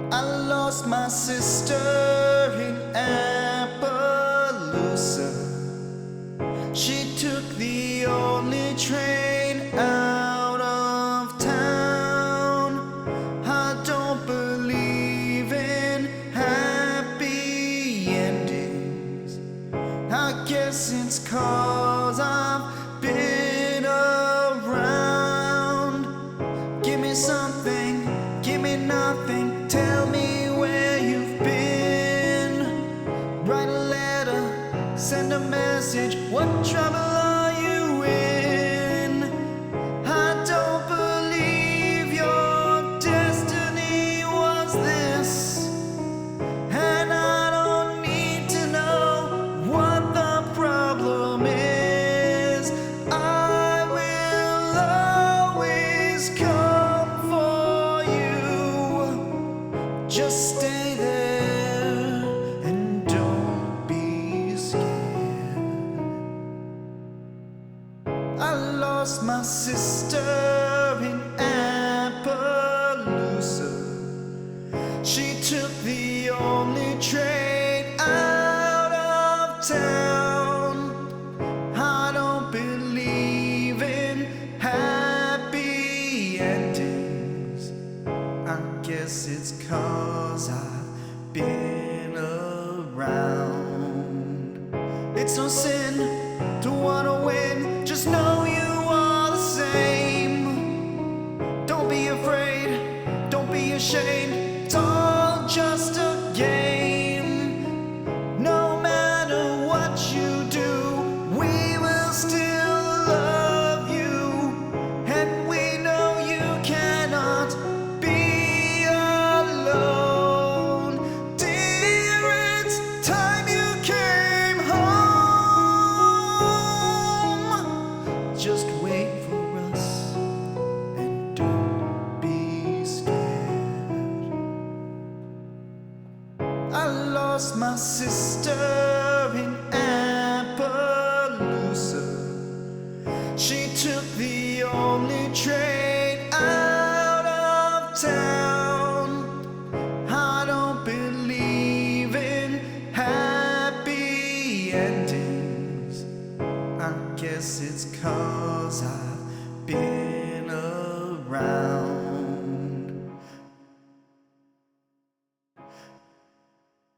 I lost my sister in Appaloosa. She took the only train out of town. I don't believe in happy endings. I guess it's 'cause I've been around. Give me something, give me nothing. Tell me where you've been. Write a letter, send a message. What trouble are you in? I don't believe your destiny was this, and I don't need to know what the problem is. I will always come for you. Just stay there and don't be scared. I lost my sister in Appaloosa. She took the only train out of town. I don't believe in happy endings. I guess it's 'cause I've been around. It's no sin to wanna win, just know